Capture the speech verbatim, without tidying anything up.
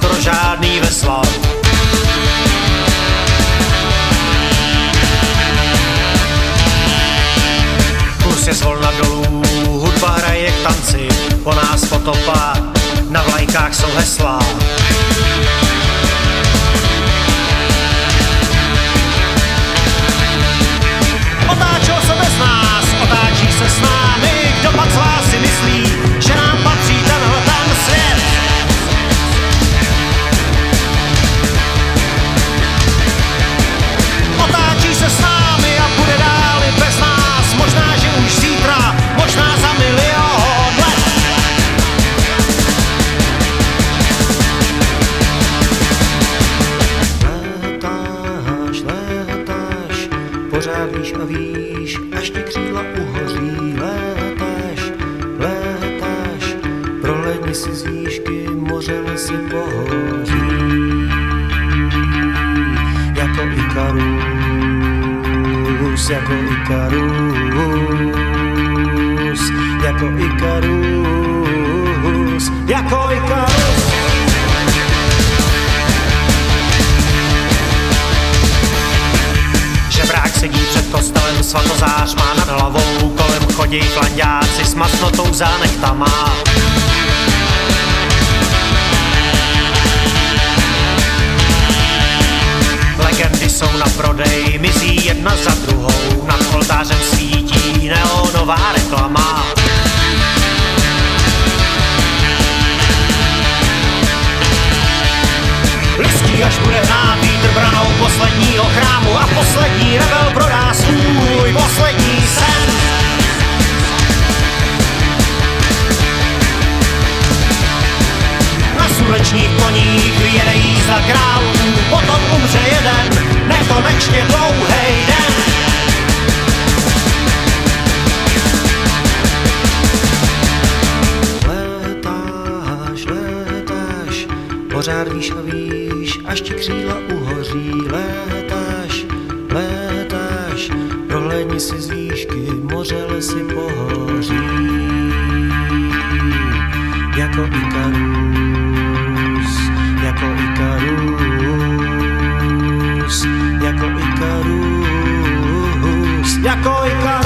skoro žádný vesla. Kus je zvolna dolů, hudba hraje k tanci, po nás potopa, na vlajkách jsou hesla. Otáčel se bez nás, otáčí se s námi, kdo pak z vás si myslí, že nám patří tenhle ten svět. Otáčí se s námi a bude dál i bez nás, možná, že už zítra, možná za milion let. Létáš, létáš, pořád víš a víš, až ti křídla uhoří. Létáš, létáš, prohlédni si z výšky, moře lesy pohoří. Jako Ikarus, jako Ikarus, jako Ikarus, jako Ikarus. Žebrák sedí před kostelem, svatozář má nad hlavou, kolem chodí flanďáci s masnotou za nechtama. Legendy jsou na prodej, mizí jedna za druhou, nad oltářem svítí neonová reklama. Listí, až bude hnát vítr branou posledního chrámu a poslední rebel prodá svůj poslední sen. Na slunečních koních vyjede jízda králů, potom umře jeden nekonečně dlouhej den. Létáš, létáš, pořád víš a víš, až ti křídla uhoří. Létáš, létáš, prohlédni si z výšky, moře lesy pohoří. Jako Ikarus, jako Ikarus, jako Ikarus, jako Ikarus.